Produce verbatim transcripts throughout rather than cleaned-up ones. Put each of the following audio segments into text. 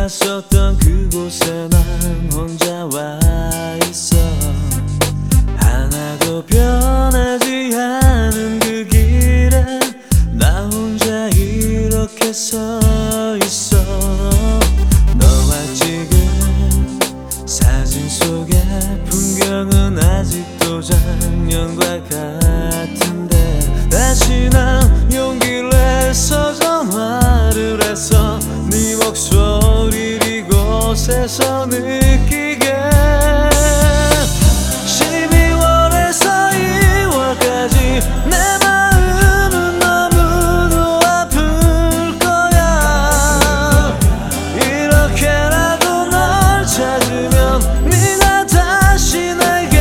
갔었던 그곳에 난 혼자 와 있어. 하나도 변하지 않은 그 길에 나 혼자 이렇게 서 있어. 너와 지금 사진 속의 풍경은 아직도 작년과 같은데, 다시 난 용기를 내서 전화를 해서 네 목소리를 이곳에서 느끼게. 십이월에서 이월까지 내 마음은 너무도 아플 거야. 이렇게라도 널 찾으면 네가 다시 내게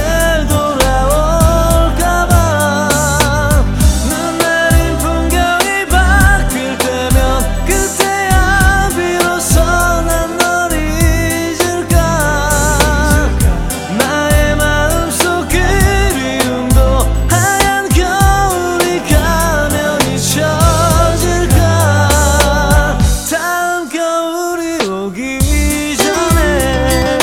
돌아올까봐. 눈 내린 풍경이 바뀔 때면 그때야 비로소 난 널 잊을까. 나의 마음속 그리움도 하얀 겨울이 가면 잊혀질까. 다음 겨울이 오기 전에.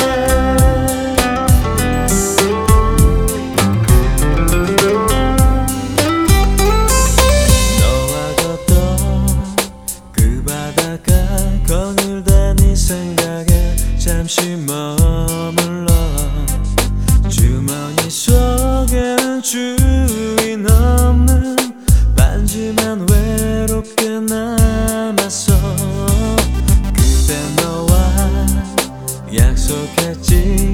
너와 걷던 그 바닷가 거닐다 네 생각에 잠시 머물러. 주머니 속에는 주인 없는 반지만 외롭게 남았어. 그때 너와 약속했지